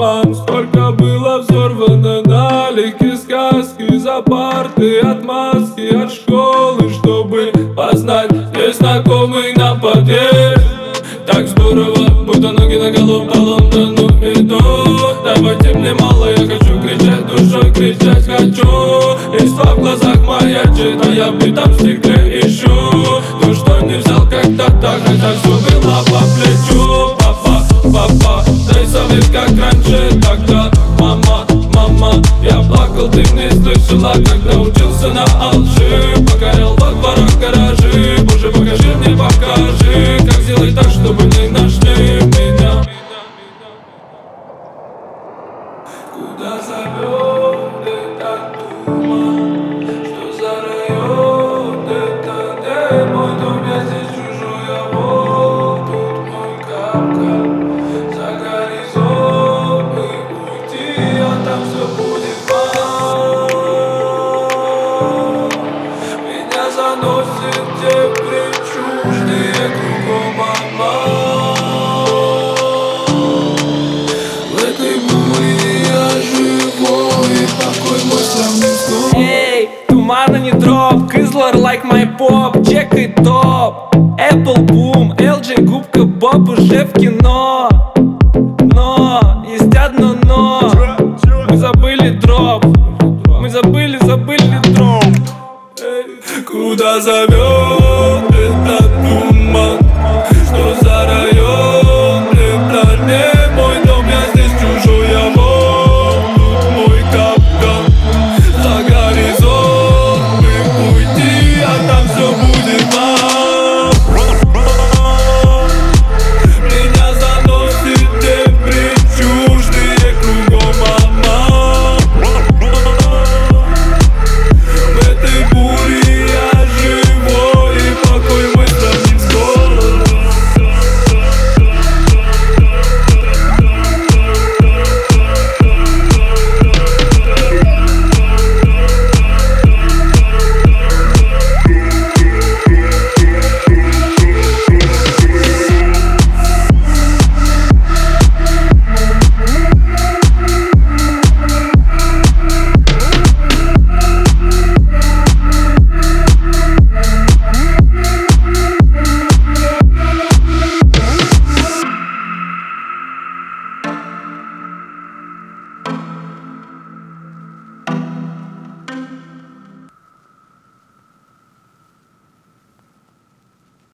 туман. Сколько было взорвано налики, сказки за парты, отмазки от школы, чтобы познать незнакомый нам подъезд. Так здорово, будто ноги на голову по Лондону идут. Давайте мне мало, я хочу кричать душой, кричать хочу. Листва в глазах маячит, а я в битом стекле ищу. Ну что не взял когда-то, хотя все было по плечу. Папа, папа, дай совет, как раньше тогда. Мама, мама, я плакал, ты не слышала, когда учился на алжи. Покорял во дворах гаражи. Боже, покажи мне, покажи, как сделать так, чтобы не нашли меня. Куда зовет этот туман? Что за район? Это не мой дом, я здесь чужой, а вот тут мой капкан. За горизонт и уйти, а там все будет мало. Меня заносит дебри чуждые кругом обман. В этой буре я живой, покой мой сравним с сном. Эй, тумана не дроп, Кызлар like my pop, чекай топ. Apple Boom, LG, губка Боб уже в кино.